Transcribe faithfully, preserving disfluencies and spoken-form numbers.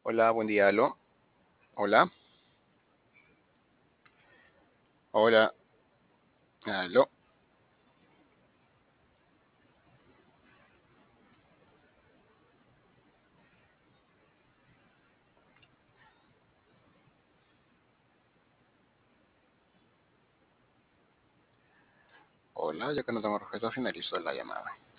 Hola, buen día, aló. Hola, hola, aló. Hola, ya que no tengo respuesta, finalizo la llamada.